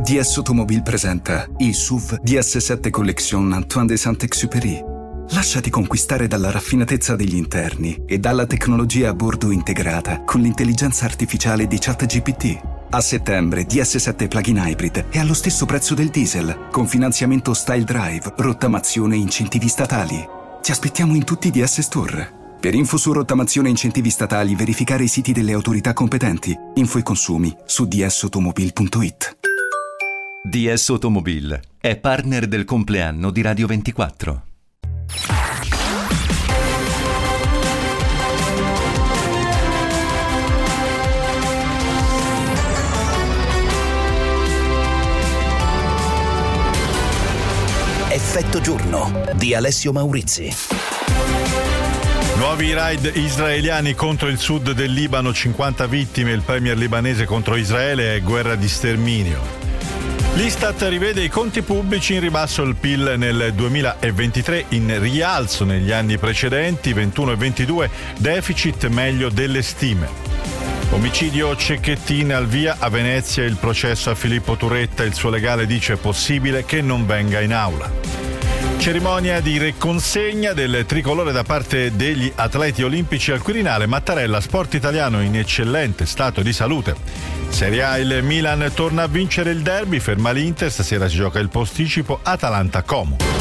DS Automobile presenta il SUV DS7 Collection Antoine de Saint-Exupéry. Lasciati conquistare dalla raffinatezza degli interni e dalla tecnologia a bordo integrata con l'intelligenza artificiale di ChatGPT. A settembre DS7 Plug-in Hybrid è allo stesso prezzo del diesel, con finanziamento Style Drive, rottamazione e incentivi statali. Ti aspettiamo in tutti i DS Store. Per info su rottamazione e incentivi statali, verificare i siti delle autorità competenti. Info e consumi su dsautomobile.it. DS Automobile è partner del compleanno di Radio 24. Effetto giorno di Alessio Maurizi. Nuovi raid israeliani contro il sud del Libano, 50 vittime, il premier libanese contro Israele, è guerra di sterminio. L'Istat rivede i conti pubblici, in ribasso il PIL nel 2023, in rialzo negli anni precedenti, 21 e 22, deficit meglio delle stime. Omicidio Cecchettin al via, a Venezia il processo a Filippo Turetta, il suo legale dice possibile che non venga in aula. Cerimonia di riconsegna del tricolore da parte degli atleti olimpici al Quirinale. Mattarella, sport italiano in eccellente stato di salute. Serie A, il Milan torna a vincere il derby, ferma l'Inter, stasera si gioca il posticipo Atalanta-Como.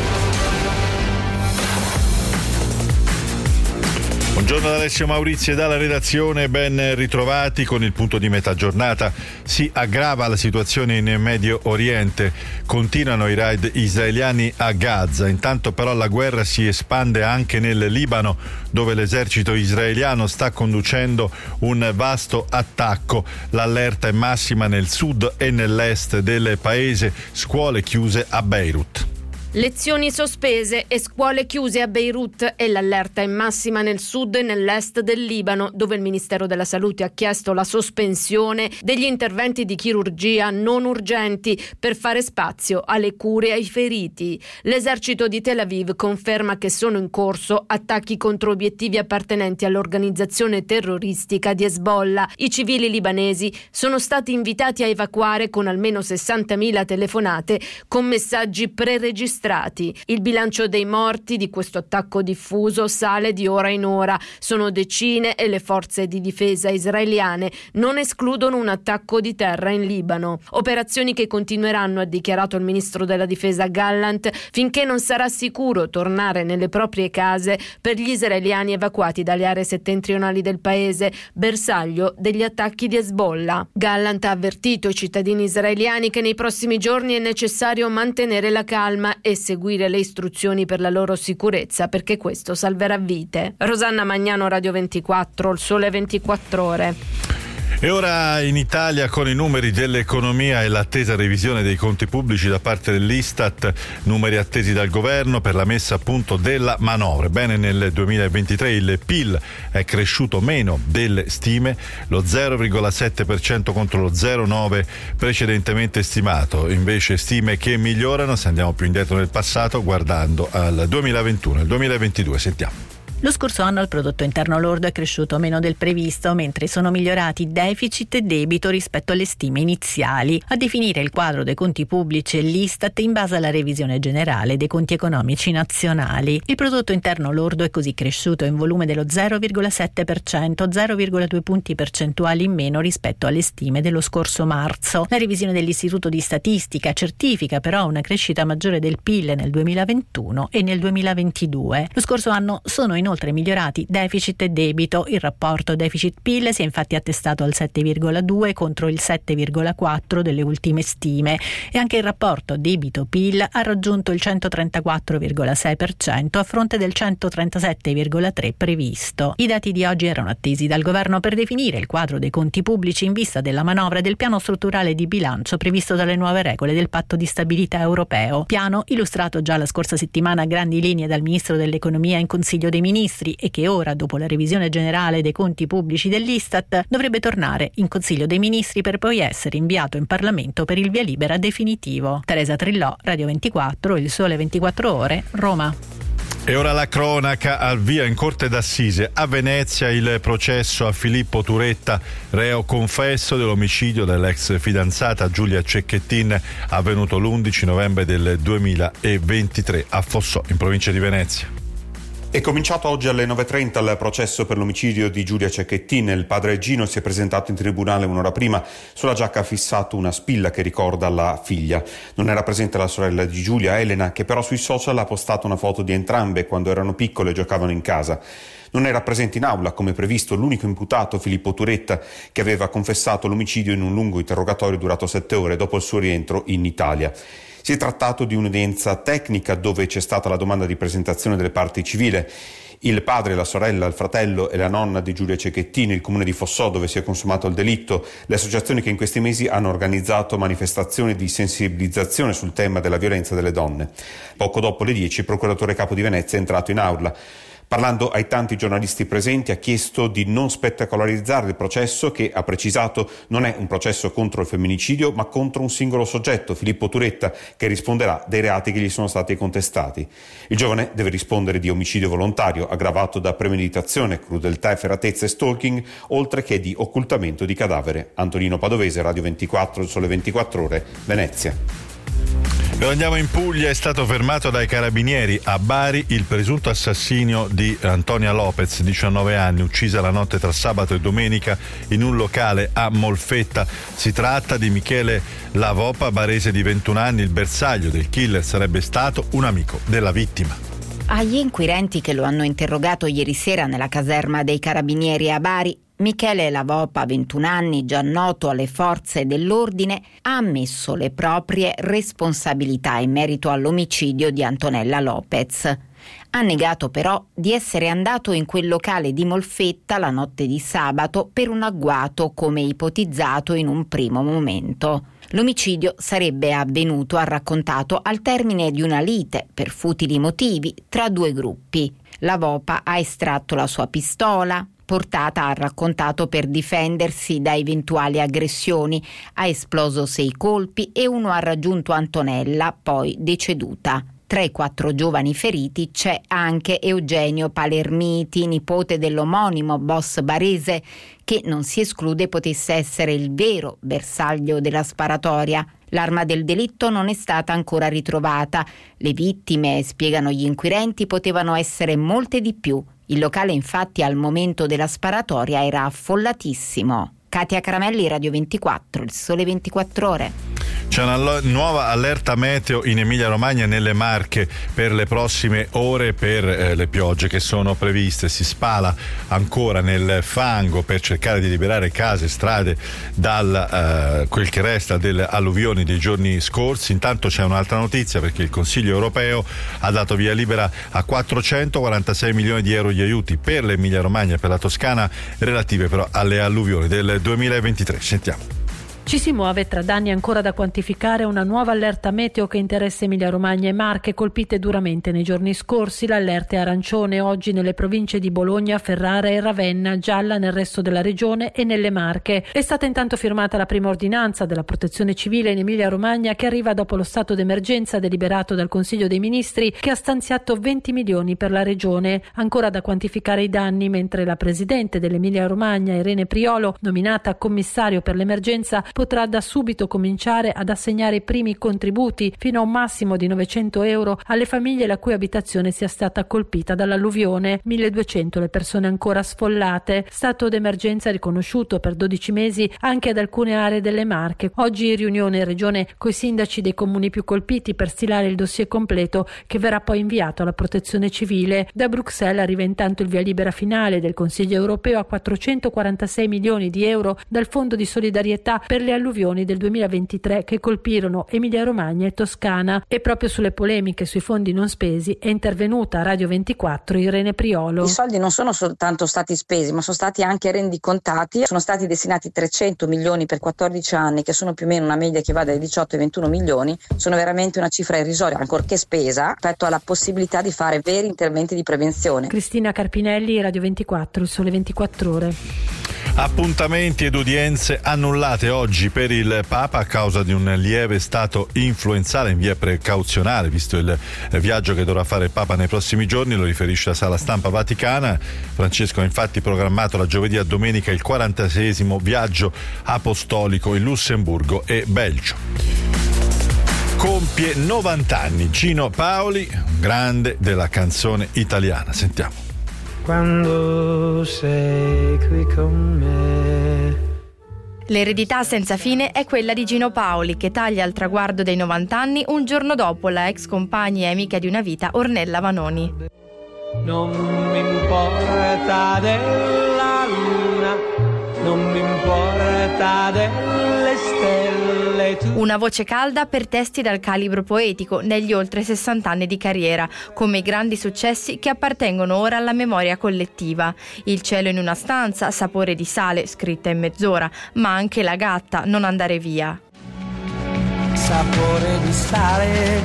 Buongiorno da Alessio Maurizi e dalla redazione, ben ritrovati con il punto di metà giornata. Si aggrava la situazione in Medio Oriente, continuano i raid israeliani a Gaza, intanto però la guerra si espande anche nel Libano, dove l'esercito israeliano sta conducendo un vasto attacco. L'allerta è massima nel sud e nell'est del paese, scuole chiuse a Beirut. Lezioni sospese e scuole chiuse a Beirut e l'allerta è massima nel sud e nell'est del Libano, dove il Ministero della Salute ha chiesto la sospensione degli interventi di chirurgia non urgenti per fare spazio alle cure ai feriti. L'esercito di Tel Aviv conferma che sono in corso attacchi contro obiettivi appartenenti all'organizzazione terroristica di Hezbollah. I civili libanesi sono stati invitati a evacuare con almeno 60.000 telefonate con messaggi preregistrati. Il bilancio dei morti di questo attacco diffuso sale di ora in ora. Sono decine e le forze di difesa israeliane non escludono un attacco di terra in Libano. Operazioni che continueranno, ha dichiarato il ministro della difesa Gallant, finché non sarà sicuro tornare nelle proprie case per gli israeliani evacuati dalle aree settentrionali del paese, bersaglio degli attacchi di Hezbollah. Gallant ha avvertito i cittadini israeliani che nei prossimi giorni è necessario mantenere la calma e seguire le istruzioni per la loro sicurezza, perché questo salverà vite. Rosanna Magnano, Radio 24, il Sole 24 Ore. E ora in Italia, con i numeri dell'economia e l'attesa revisione dei conti pubblici da parte dell'Istat, numeri attesi dal governo per la messa a punto della manovra. Bene, nel 2023 il PIL è cresciuto meno delle stime, lo 0,7% contro lo 0,9% precedentemente stimato. Invece stime che migliorano, se andiamo più indietro nel passato, guardando al 2021 e il 2022. Sentiamo. Lo scorso anno il prodotto interno lordo è cresciuto meno del previsto, mentre sono migliorati deficit e debito rispetto alle stime iniziali. A definire il quadro dei conti pubblici è l'Istat in base alla revisione generale dei conti economici nazionali. Il prodotto interno lordo è così cresciuto in volume dello 0,7%, 0,2 punti percentuali in meno rispetto alle stime dello scorso marzo. La revisione dell'Istituto di Statistica certifica però una crescita maggiore del PIL nel 2021 e nel 2022. Lo scorso anno sono inoltre migliorati deficit e debito. Il rapporto deficit-PIL si è infatti attestato al 7,2 contro il 7,4 delle ultime stime e anche il rapporto debito-PIL ha raggiunto il 134,6% a fronte del 137,3 previsto. I dati di oggi erano attesi dal governo per definire il quadro dei conti pubblici in vista della manovra del piano strutturale di bilancio previsto dalle nuove regole del patto di stabilità europeo. Piano illustrato già la scorsa settimana a grandi linee dal ministro dell'economia in Consiglio dei Ministri e che ora, dopo la revisione generale dei conti pubblici dell'Istat, dovrebbe tornare in Consiglio dei Ministri per poi essere inviato in Parlamento per il via libera definitivo. Teresa Trillò, Radio 24, il Sole 24 Ore, Roma. E ora la cronaca, al via in corte d'assise a Venezia il processo a Filippo Turetta, reo confesso dell'omicidio dell'ex fidanzata Giulia Cecchettin, avvenuto l'11 novembre del 2023 a Fossò, in provincia di Venezia. È cominciato oggi alle 9:30 il processo per l'omicidio di Giulia Cecchettin. Il padre Gino si è presentato in tribunale un'ora prima. Sulla giacca ha fissato una spilla che ricorda la figlia. Non era presente la sorella di Giulia, Elena, che però sui social ha postato una foto di entrambe quando erano piccole e giocavano in casa. Non era presente in aula, come previsto, l'unico imputato, Filippo Turetta, che aveva confessato l'omicidio in un lungo interrogatorio durato 7 ore dopo il suo rientro in Italia. Si è trattato di un'udienza tecnica dove c'è stata la domanda di presentazione delle parti civili. Il padre, la sorella, il fratello e la nonna di Giulia Cecchettin, il comune di Fossò dove si è consumato il delitto, le associazioni che in questi mesi hanno organizzato manifestazioni di sensibilizzazione sul tema della violenza delle donne. Poco dopo le 10 il procuratore capo di Venezia è entrato in aula. Parlando ai tanti giornalisti presenti ha chiesto di non spettacolarizzare il processo che, ha precisato, non è un processo contro il femminicidio ma contro un singolo soggetto, Filippo Turetta, che risponderà dei reati che gli sono stati contestati. Il giovane deve rispondere di omicidio volontario aggravato da premeditazione, crudeltà, efferatezza e stalking, oltre che di occultamento di cadavere. Antonino Padovese, Radio 24, Il Sole 24 Ore, Venezia. E andiamo in Puglia, è stato fermato dai carabinieri a Bari il presunto assassinio di Antonia Lopez, 19 anni, uccisa la notte tra sabato e domenica in un locale a Molfetta. Si tratta di Michele Lavopa, barese di 21 anni, il bersaglio del killer sarebbe stato un amico della vittima. Agli inquirenti che lo hanno interrogato ieri sera nella caserma dei carabinieri a Bari, Michele Lavopa, 21 anni, già noto alle forze dell'ordine, ha ammesso le proprie responsabilità in merito all'omicidio di Antonella Lopez. Ha negato però di essere andato in quel locale di Molfetta la notte di sabato per un agguato come ipotizzato in un primo momento. L'omicidio sarebbe avvenuto, ha raccontato, al termine di una lite per futili motivi tra due gruppi. Lavopa ha estratto la sua pistola, portata, ha raccontato, per difendersi da eventuali aggressioni. Ha esploso 6 colpi e uno ha raggiunto Antonella, poi deceduta. Tra i 4 giovani feriti c'è anche Eugenio Palermiti, nipote dell'omonimo boss barese, che non si esclude potesse essere il vero bersaglio della sparatoria. L'arma del delitto non è stata ancora ritrovata. Le vittime, spiegano gli inquirenti, potevano essere molte di più. Il locale infatti al momento della sparatoria era affollatissimo. Katia Caramelli, Radio 24, Il Sole 24 Ore. C'è una nuova allerta meteo in Emilia-Romagna e nelle Marche per le prossime ore per le piogge che sono previste. Si spala ancora nel fango per cercare di liberare case e strade dal quel che resta delle alluvioni dei giorni scorsi. Intanto c'è un'altra notizia, perché il Consiglio europeo ha dato via libera a 446 milioni di euro di aiuti per l'Emilia-Romagna e per la Toscana, relative però alle alluvioni del 2023. Sentiamo. Ci si muove tra danni ancora da quantificare una nuova allerta meteo che interessa Emilia-Romagna e Marche, colpite duramente nei giorni scorsi. L'allerta è arancione oggi nelle province di Bologna, Ferrara e Ravenna, gialla nel resto della regione e nelle Marche. È stata intanto firmata la prima ordinanza della Protezione Civile in Emilia-Romagna, che arriva dopo lo stato d'emergenza deliberato dal Consiglio dei Ministri, che ha stanziato 20 milioni per la regione. Ancora da quantificare i danni, mentre la presidente dell'Emilia-Romagna, Irene Priolo, nominata commissario per l'emergenza, potrà da subito cominciare ad assegnare i primi contributi fino a un massimo di 900 euro alle famiglie la cui abitazione sia stata colpita dall'alluvione. 1200 le persone ancora sfollate. Stato d'emergenza riconosciuto per 12 mesi anche ad alcune aree delle Marche. Oggi riunione in regione coi sindaci dei comuni più colpiti per stilare il dossier completo, che verrà poi inviato alla Protezione Civile. Da Bruxelles arriva intanto il via libera finale del Consiglio europeo a 446 milioni di euro dal Fondo di solidarietà per le alluvioni del 2023 che colpirono Emilia-Romagna e Toscana. E proprio sulle polemiche sui fondi non spesi è intervenuta a Radio 24 Irene Priolo. I soldi non sono soltanto stati spesi, ma sono stati anche rendicontati. Sono stati destinati 300 milioni per 14 anni, che sono più o meno una media che va dai 18 ai 21 milioni. Sono veramente una cifra irrisoria, ancorché spesa, rispetto alla possibilità di fare veri interventi di prevenzione. Cristina Carpinelli, Radio 24, Il Sole 24 Ore. Appuntamenti ed udienze annullate oggi per il Papa a causa di un lieve stato influenzale in via precauzionale, visto il viaggio che dovrà fare il Papa nei prossimi giorni, lo riferisce la Sala Stampa Vaticana. Francesco ha infatti programmato da giovedì a domenica il 46esimo viaggio apostolico in Lussemburgo e Belgio. Compie 90 anni Gino Paoli, grande della canzone italiana. Sentiamo. Quando sei qui con me. L'eredità senza fine è quella di Gino Paoli, che taglia al traguardo dei 90 anni un giorno dopo la ex compagna e amica di una vita Ornella Vanoni. Non mi importa della luna, non mi importa delle stelle. Una voce calda per testi dal calibro poetico negli oltre 60 anni di carriera, come i grandi successi che appartengono ora alla memoria collettiva. Il cielo in una stanza, Sapore di sale, scritta in mezz'ora, ma anche La gatta, Non andare via. Sapore di sale,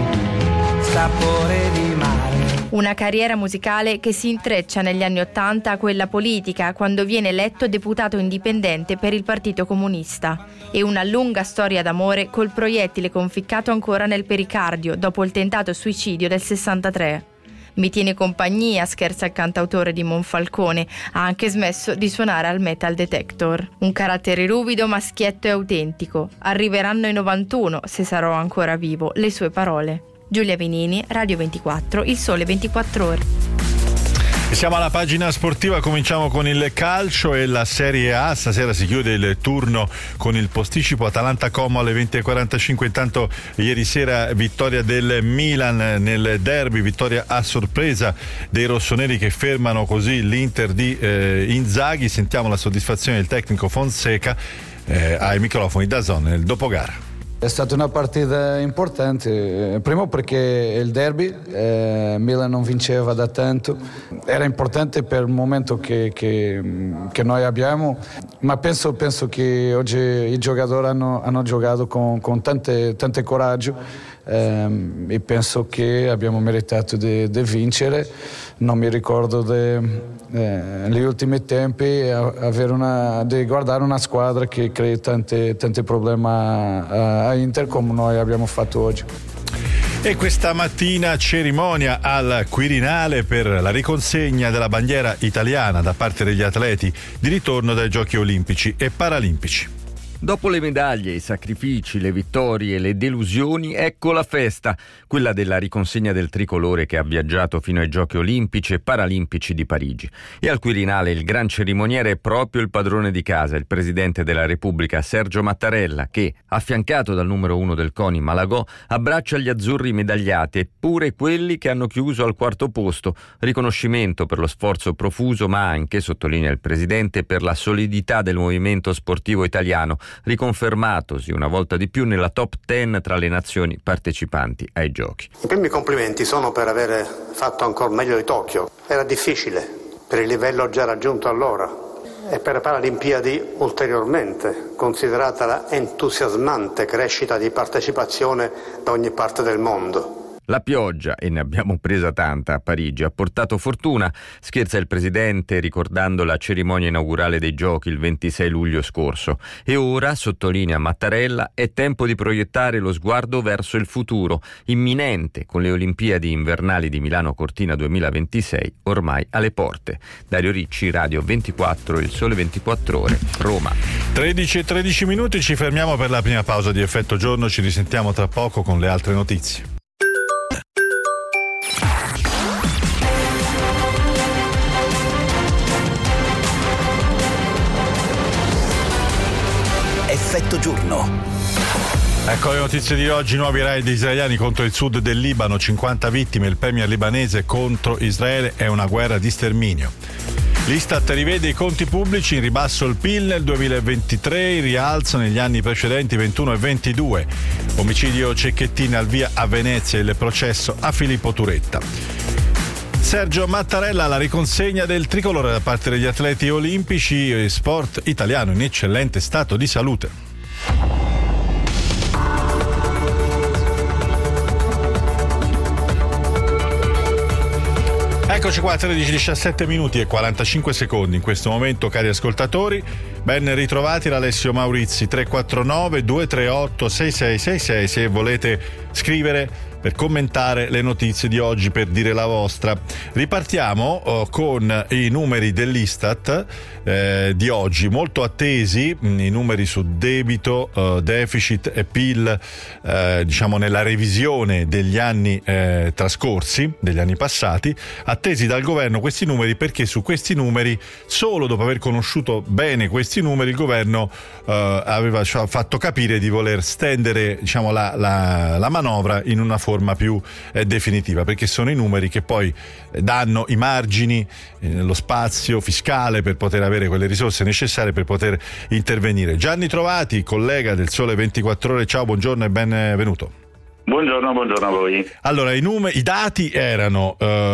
sapore di mare. Una carriera musicale che si intreccia negli anni '80 a quella politica, quando viene eletto deputato indipendente per il Partito Comunista. E una lunga storia d'amore col proiettile conficcato ancora nel pericardio dopo il tentato suicidio del 63. Mi tiene compagnia, scherza il cantautore di Monfalcone, ha anche smesso di suonare al Metal Detector. Un carattere ruvido, ma schietto e autentico. Arriveranno i 91, se sarò ancora vivo, le sue parole. Giulia Venini, Radio 24, Il Sole 24 Ore. Siamo alla pagina sportiva, cominciamo con il calcio e la Serie A. Stasera si chiude il turno con il posticipo Atalanta-Como alle 20:45. Intanto ieri sera vittoria del Milan nel derby, vittoria a sorpresa dei rossoneri che fermano così l'Inter di Inzaghi. Sentiamo la soddisfazione del tecnico Fonseca ai microfoni DAZN nel dopogara. È stata una partita importante, primo perché il derby, Milan non vinceva da tanto, era importante per il momento che noi abbiamo, ma penso che oggi i giocatori hanno giocato con tante coraggio e penso che abbiamo meritato di vincere. Non mi ricordo negli ultimi tempi di guardare una squadra che crea tanti problemi a Inter come noi abbiamo fatto oggi. E questa mattina cerimonia al Quirinale per la riconsegna della bandiera italiana da parte degli atleti di ritorno dai Giochi Olimpici e Paralimpici. Dopo le medaglie, i sacrifici, le vittorie e le delusioni, ecco la festa, quella della riconsegna del tricolore che ha viaggiato fino ai Giochi Olimpici e Paralimpici di Parigi. E al Quirinale il gran cerimoniere è proprio il padrone di casa, il presidente della Repubblica Sergio Mattarella, che, affiancato dal numero 1 del CONI Malagò, abbraccia gli azzurri medagliati e pure quelli che hanno chiuso al quarto posto. Riconoscimento per lo sforzo profuso, ma anche, sottolinea il presidente, per la solidità del movimento sportivo italiano, riconfermatosi una volta di più nella top 10 tra le nazioni partecipanti ai giochi. I primi complimenti sono per aver fatto ancora meglio di Tokyo. Era difficile per il livello già raggiunto allora e per le Paralimpiadi ulteriormente, considerata la entusiasmante crescita di partecipazione da ogni parte del mondo. La pioggia, e ne abbiamo presa tanta a Parigi, ha portato fortuna, scherza il presidente ricordando la cerimonia inaugurale dei giochi il 26 luglio scorso. E ora, sottolinea Mattarella, è tempo di proiettare lo sguardo verso il futuro, imminente, con le Olimpiadi invernali di Milano Cortina 2026 ormai alle porte. Dario Ricci, Radio 24, Il Sole 24 Ore, Roma. 13:13 minuti, ci fermiamo per la prima pausa di Effetto Giorno, ci risentiamo tra poco con le altre notizie. Effetto Giorno. Ecco le notizie di oggi. Nuovi raid israeliani contro il sud del Libano, 50 vittime. Il premier libanese contro Israele è una guerra di sterminio. L'Istat rivede i conti pubblici, in ribasso il PIL nel 2023, in rialzo negli anni precedenti 21 e 22. Omicidio Cecchettin al via a Venezia, il processo a Filippo Turetta. Sergio Mattarella alla riconsegna del tricolore da parte degli atleti olimpici e sport italiano in eccellente stato di salute. Eccoci qua, 13:17 e 45 secondi in questo momento, cari ascoltatori. Ben ritrovati da Alessio Maurizi, 349 238 6666 se volete scrivere per commentare le notizie di oggi, per dire la vostra. Ripartiamo con i numeri dell'Istat di oggi, molto attesi, i numeri su debito, deficit e PIL, diciamo nella revisione degli anni trascorsi, degli anni passati, attesi dal governo questi numeri perché su questi numeri, solo dopo aver conosciuto bene questi numeri, il governo aveva fatto capire di voler stendere, diciamo, la manovra in una forma più definitiva, perché sono i numeri che poi danno i margini, lo spazio fiscale per poter avere quelle risorse necessarie per poter intervenire. Gianni Trovati, collega del Sole 24 Ore, ciao, buongiorno e benvenuto. Buongiorno a voi. Allora, i dati erano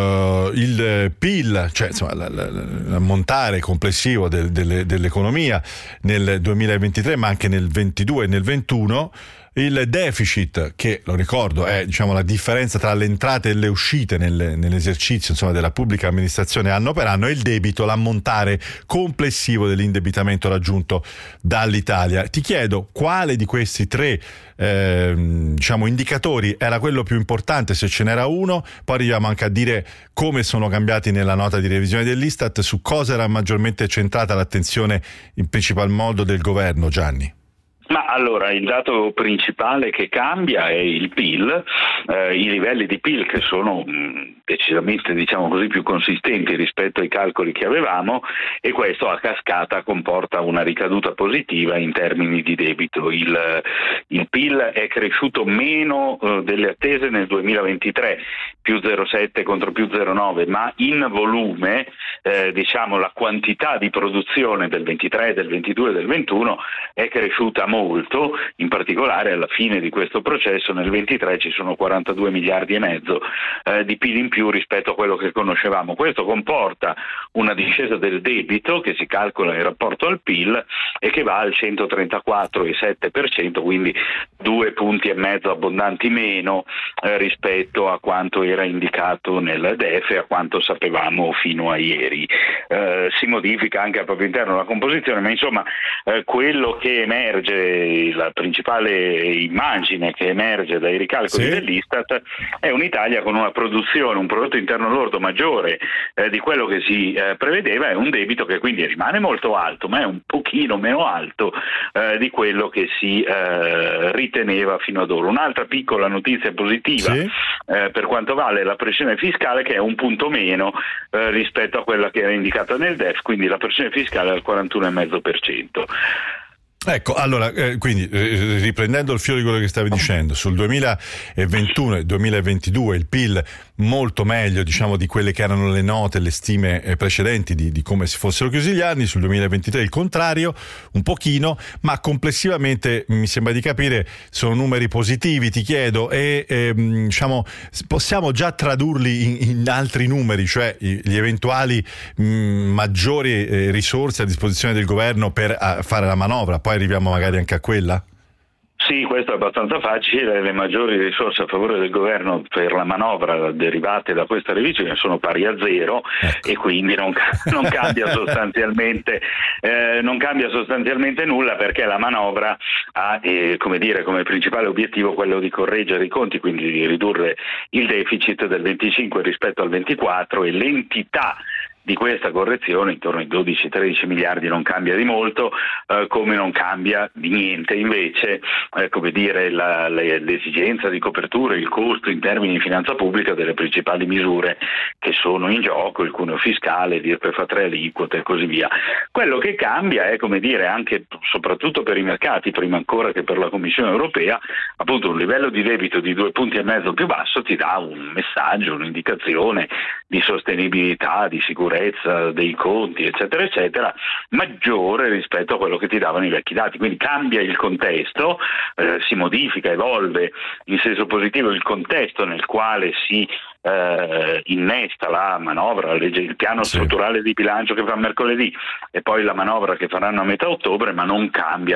il PIL, cioè insomma l'ammontare complessivo dell'economia nel 2023, ma anche nel 22 e nel 21. Il deficit, che lo ricordo è, diciamo, la differenza tra le entrate e le uscite nell'esercizio, insomma, della pubblica amministrazione anno per anno, e il debito, l'ammontare complessivo dell'indebitamento raggiunto dall'Italia. Ti chiedo quale di questi tre diciamo indicatori era quello più importante, se ce n'era uno, poi arriviamo anche a dire come sono cambiati nella nota di revisione dell'Istat, su cosa era maggiormente centrata l'attenzione in principal modo del governo. Gianni. Ma allora, il dato principale che cambia è il PIL, i livelli di PIL che sono decisamente, diciamo così, più consistenti rispetto ai calcoli che avevamo, e questo a cascata comporta una ricaduta positiva in termini di debito. Il PIL è cresciuto meno delle attese nel 2023, più 0,7 contro più 0,9, ma in volume, diciamo, la quantità di produzione del 23, del 22 e del 21 è cresciuta molto, in particolare alla fine di questo processo nel 23 ci sono 42 miliardi e mezzo di PIL in più rispetto a quello che conoscevamo. Questo comporta una discesa del debito che si calcola in rapporto al PIL e che va al 134,7%, quindi 2,5 punti abbondanti meno rispetto a quanto era indicato nel DEF e a quanto sapevamo fino a ieri. Si modifica anche al proprio interno la composizione, ma insomma quello che emerge, la principale immagine che emerge dai ricalcoli dell'Istat è un'Italia con una produzione, un prodotto interno lordo maggiore di quello che si prevedeva, e un debito che quindi rimane molto alto, ma è un pochino meno alto di quello che si riteneva fino ad ora. Un'altra piccola notizia positiva per quanto vale la pressione fiscale, che è un punto meno rispetto a quella che era indicata nel DEF, quindi la pressione fiscale è al 41,5%. Ecco, allora, quindi riprendendo il filo di quello che stavi dicendo, sul 2021 e 2022 il PIL molto meglio, diciamo, di quelle che erano le note, le stime precedenti di come si fossero chiusi gli anni. Sul 2023 il contrario, un pochino, ma complessivamente mi sembra di capire sono numeri positivi. Ti chiedo, diciamo, possiamo già tradurli in altri numeri, cioè gli eventuali maggiori risorse a disposizione del governo per fare la manovra? Poi arriviamo magari anche a quella? Sì, questo è abbastanza facile. Le maggiori risorse a favore del governo per la manovra derivate da questa revisione sono pari a zero, e quindi non cambia sostanzialmente nulla, perché la manovra ha come principale obiettivo quello di correggere i conti, quindi di ridurre il deficit del 25 rispetto al 24, e l'entità di questa correzione, intorno ai 12-13 miliardi, non cambia di molto, come non cambia di niente invece l'esigenza di copertura, il costo in termini di finanza pubblica delle principali misure che sono in gioco, il cuneo fiscale, l'IRPEF a 3 aliquote e così via. Quello che cambia è, anche soprattutto per i mercati, prima ancora che per la Commissione europea, appunto un livello di debito di 2,5 punti più basso ti dà un messaggio, un'indicazione di sostenibilità, di sicurezza dei conti, eccetera eccetera, maggiore rispetto a quello che ti davano i vecchi dati. Quindi cambia il contesto, si modifica, evolve in senso positivo il contesto nel quale si innesta la manovra, il piano strutturale di bilancio che fa mercoledì e poi la manovra che faranno a metà ottobre, ma non cambia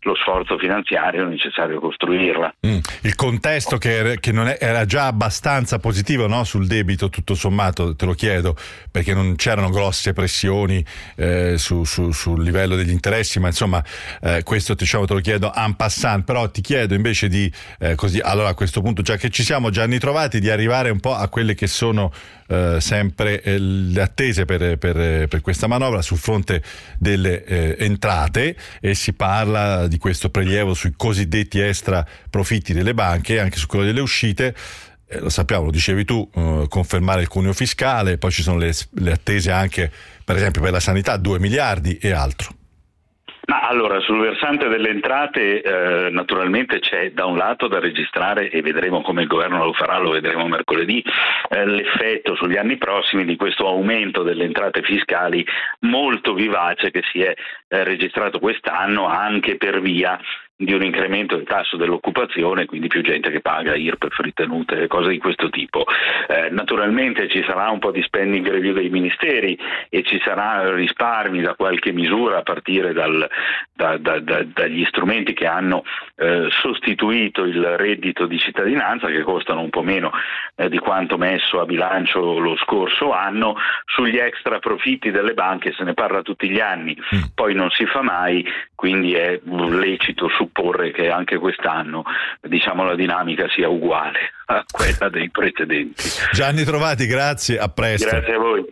lo sforzo finanziario necessario a costruirla. Il contesto che non era già abbastanza positivo, no? Sul debito, tutto sommato, te lo chiedo, perché non c'erano grosse pressioni sul livello degli interessi, ma insomma questo te lo chiedo en passant. Però ti chiedo invece di così, allora a questo punto, già che ci siamo Gianni Trovati, di arrivare un po' a quelle che sono sempre le attese per questa manovra sul fronte delle entrate, e si parla di questo prelievo sui cosiddetti extra profitti delle banche, anche su quello delle uscite. Lo sappiamo, lo dicevi tu, confermare il cuneo fiscale, poi ci sono le attese anche per esempio per la sanità, 2 miliardi e altro. Ma allora, sul versante delle entrate naturalmente c'è da un lato da registrare, e vedremo come il governo lo farà, lo vedremo mercoledì, l'effetto sugli anni prossimi di questo aumento delle entrate fiscali molto vivace che si è registrato quest'anno, anche per via di un incremento del tasso dell'occupazione, quindi più gente che paga IRPEF, ritenute, cose di questo tipo. Naturalmente ci sarà un po' di spending review dei ministeri e ci sarà risparmi da qualche misura a partire dagli strumenti che hanno sostituito il reddito di cittadinanza, che costano un po' meno di quanto messo a bilancio lo scorso anno. Sugli extra profitti delle banche se ne parla tutti gli anni, poi non si fa mai, quindi è lecito supporre che anche quest'anno la dinamica sia uguale a quella dei precedenti. Gianni Trovati, grazie, a presto. Grazie a voi.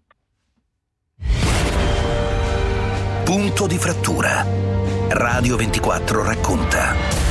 Punto di frattura. Radio 24 racconta.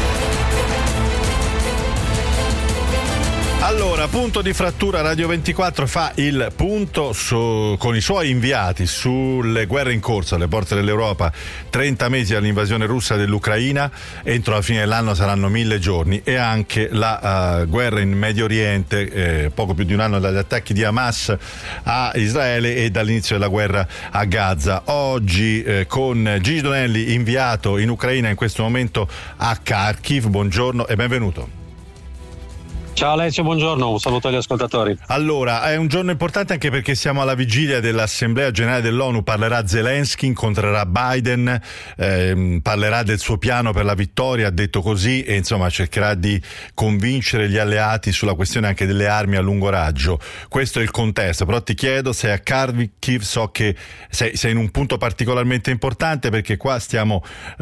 Allora, Punto di frattura, Radio 24 fa il punto con i suoi inviati sulle guerre in corso alle porte dell'Europa. 30 mesi all'invasione russa dell'Ucraina, entro la fine dell'anno saranno 1000 giorni, e anche la guerra in Medio Oriente, poco più di un anno dagli attacchi di Hamas a Israele e dall'inizio della guerra a Gaza. Oggi con Gigi Donelli, inviato in Ucraina in questo momento a Kharkiv. Buongiorno e benvenuto. Ciao Alessio, buongiorno, un saluto agli ascoltatori. Allora, è un giorno importante anche perché siamo alla vigilia dell'Assemblea Generale dell'ONU. Parlerà Zelensky, incontrerà Biden, parlerà del suo piano per la vittoria, ha detto così, e insomma cercherà di convincere gli alleati sulla questione anche delle armi a lungo raggio. Questo è il contesto, però ti chiedo, sei a Kharkiv, so che sei in un punto particolarmente importante, perché qua stiamo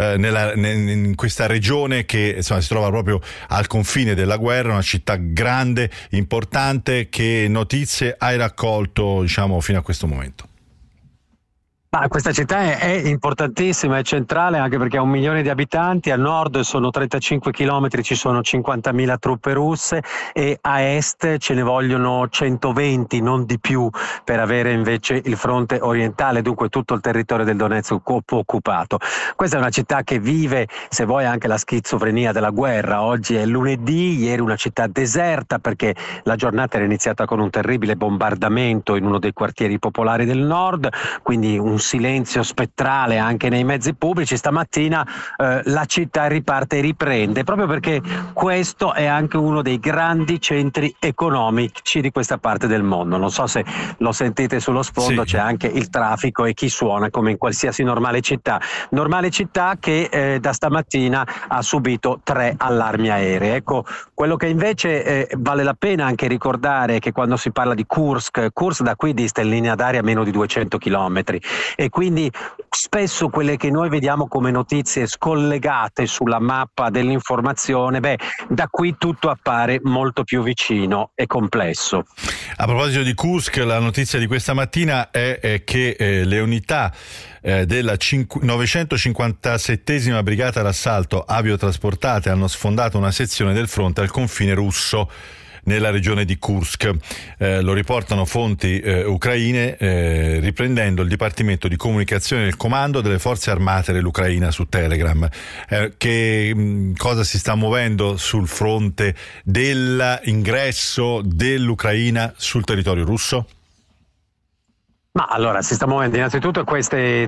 in questa regione che insomma si trova proprio al confine della guerra, una città grande, importante. Che notizie hai raccolto fino a questo momento? Questa città è importantissima, è centrale, anche perché ha 1 milione di abitanti. A nord sono 35 chilometri, ci sono 50.000 truppe russe, e a est ce ne vogliono 120, non di più, per avere invece il fronte orientale, dunque tutto il territorio del Donetsk occupato. Questa è una città che vive, se vuoi, anche la schizofrenia della guerra. Oggi è lunedì, ieri una città deserta perché la giornata era iniziata con un terribile bombardamento in uno dei quartieri popolari del nord, quindi un silenzio spettrale anche nei mezzi pubblici. Stamattina la città riparte e riprende, proprio perché questo è anche uno dei grandi centri economici di questa parte del mondo. Non so se lo sentite sullo sfondo, sì. C'è anche il traffico e chi suona come in qualsiasi normale città che da stamattina ha subito 3 allarmi aerei. Ecco, quello che invece vale la pena anche ricordare è che quando si parla di Kursk da qui dista in linea d'aria meno di 200 chilometri, e quindi spesso quelle che noi vediamo come notizie scollegate sulla mappa dell'informazione, da qui tutto appare molto più vicino e complesso. A proposito di Kursk, la notizia di questa mattina è che le unità della 957esima brigata d'assalto aviotrasportate hanno sfondato una sezione del fronte al confine russo nella regione di Kursk. Lo riportano fonti ucraine, riprendendo il Dipartimento di Comunicazione del Comando delle Forze Armate dell'Ucraina su Telegram. Che cosa si sta muovendo sul fronte dell'ingresso dell'Ucraina sul territorio russo? Ma allora si sta muovendo, innanzitutto queste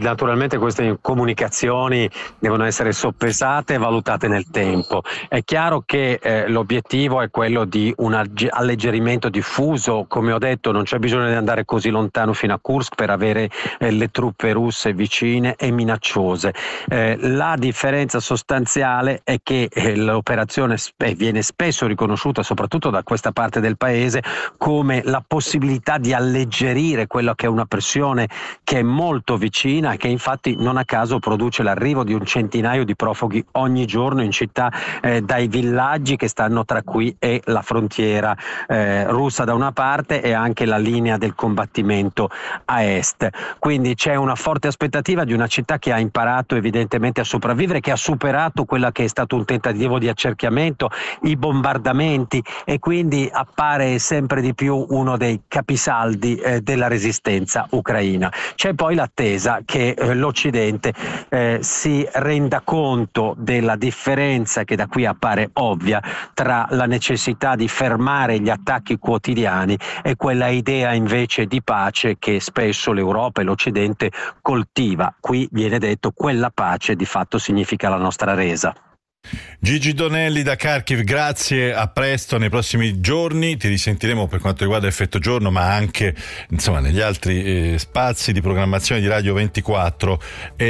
comunicazioni devono essere soppesate e valutate nel tempo. È chiaro che l'obiettivo è quello di un alleggerimento diffuso, come ho detto non c'è bisogno di andare così lontano fino a Kursk per avere le truppe russe vicine e minacciose. La differenza sostanziale è che l'operazione viene spesso riconosciuta, soprattutto da questa parte del paese, come la possibilità di alleggerire quella che è una pressione che è molto vicina e che infatti non a caso produce l'arrivo di un centinaio di profughi ogni giorno in città dai villaggi che stanno tra qui e la frontiera russa da una parte e anche la linea del combattimento a est. Quindi c'è una forte aspettativa di una città che ha imparato evidentemente a sopravvivere, che ha superato quella che è stato un tentativo di accerchiamento, i bombardamenti, e quindi appare sempre di più uno dei capisaldi della resistenza ucraina. C'è poi l'attesa che l'Occidente si renda conto della differenza che da qui appare ovvia tra la necessità di fermare gli attacchi quotidiani e quella idea invece di pace che spesso l'Europa e l'Occidente coltiva. Qui viene detto quella pace di fatto significa la nostra resa. Gigi Donelli da Kharkiv, grazie, a presto nei prossimi giorni, ti risentiremo per quanto riguarda Effetto Giorno ma anche insomma negli altri spazi di programmazione di Radio 24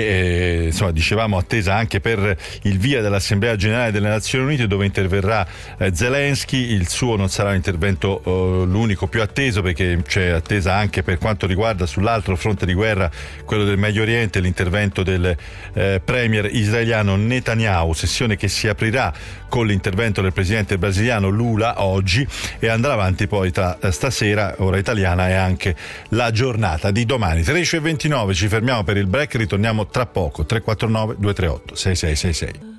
e insomma dicevamo attesa anche per il via dell'Assemblea Generale delle Nazioni Unite dove interverrà Zelensky. Il suo non sarà un intervento l'unico più atteso, perché c'è attesa anche per quanto riguarda sull'altro fronte di guerra, quello del Medio Oriente, l'intervento del premier israeliano Netanyahu, sessione che si aprirà con l'intervento del presidente brasiliano Lula oggi e andrà avanti poi tra stasera, ora italiana, e anche la giornata di domani. 13:29, ci fermiamo per il break, ritorniamo tra poco. 349 238 6666.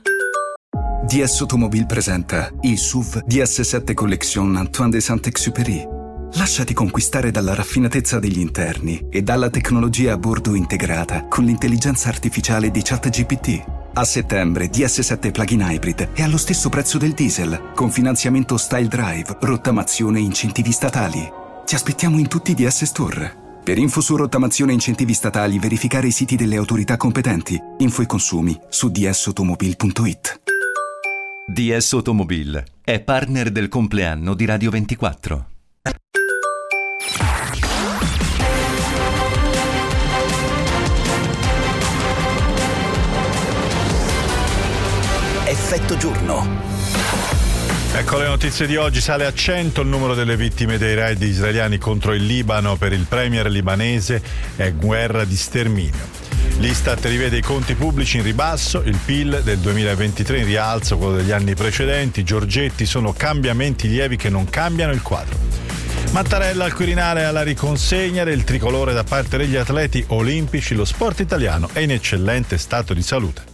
DS Automobile presenta il SUV DS7 Collection Antoine de Saint-Exupéry. Lasciati conquistare dalla raffinatezza degli interni e dalla tecnologia a bordo integrata con l'intelligenza artificiale di ChatGPT. A settembre DS7 Plug-in Hybrid è allo stesso prezzo del diesel, con finanziamento Style Drive, rottamazione e incentivi statali. Ti aspettiamo in tutti i DS Store. Per info su rottamazione e incentivi statali, verificare i siti delle autorità competenti. Info e consumi su dsautomobile.it. DS Automobile è partner del compleanno di Radio 24. Effetto Giorno. Ecco le notizie di oggi. Sale a 100 il numero delle vittime dei raid israeliani contro il Libano. Per il premier libanese è guerra di sterminio. L'Istat rivede i conti pubblici in ribasso, il PIL del 2023 in rialzo, quello degli anni precedenti. Giorgetti: sono cambiamenti lievi che non cambiano il quadro. Mattarella al Quirinale alla riconsegna del tricolore da parte degli atleti olimpici. Lo sport italiano è in eccellente stato di salute.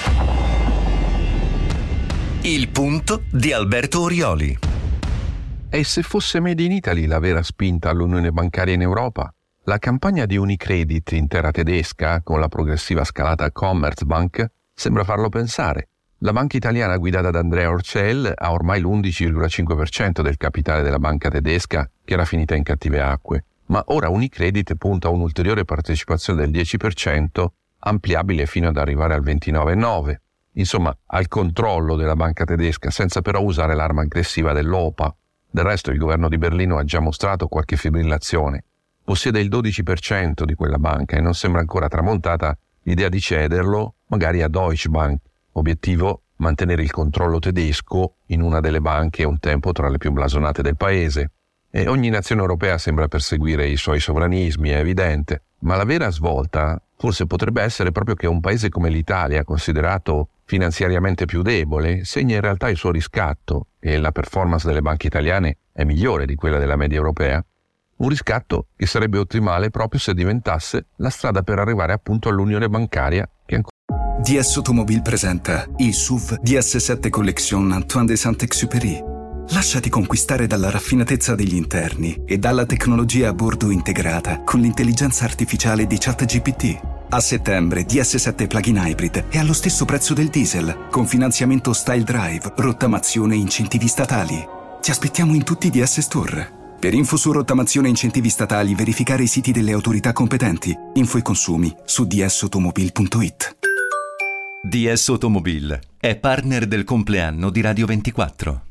Il punto di Alberto Orioli. E se fosse Made in Italy la vera spinta all'unione bancaria in Europa? La campagna di Unicredit, intera tedesca, con la progressiva scalata Commerzbank, sembra farlo pensare. La banca italiana guidata da Andrea Orcel ha ormai l'11,5% del capitale della banca tedesca, che era finita in cattive acque, ma ora Unicredit punta a un'ulteriore partecipazione del 10%, ampliabile fino ad arrivare al 29,9%. Insomma, al controllo della banca tedesca, senza però usare l'arma aggressiva dell'OPA. Del resto il governo di Berlino ha già mostrato qualche fibrillazione. Possiede il 12% di quella banca e non sembra ancora tramontata l'idea di cederlo, magari a Deutsche Bank. Obiettivo: mantenere il controllo tedesco in una delle banche un tempo tra le più blasonate del paese. E ogni nazione europea sembra perseguire i suoi sovranismi, è evidente. Ma la vera svolta forse potrebbe essere proprio che un paese come l'Italia, considerato finanziariamente più debole, segna in realtà il suo riscatto, e la performance delle banche italiane è migliore di quella della media europea. Un riscatto che sarebbe ottimale proprio se diventasse la strada per arrivare appunto all'unione bancaria che ancora. DS Automobile presenta il SUV DS7 Collection Antoine de Saint-Exupéry. Lasciati conquistare dalla raffinatezza degli interni e dalla tecnologia a bordo integrata con l'intelligenza artificiale di ChatGPT. A settembre DS7 Plug-in Hybrid è allo stesso prezzo del diesel, con finanziamento Style Drive, rottamazione e incentivi statali. Ti aspettiamo in tutti i DS Store. Per info su rottamazione e incentivi statali, verificare i siti delle autorità competenti. Info e consumi su dsautomobil.it. DS Automobil è partner del compleanno di Radio 24.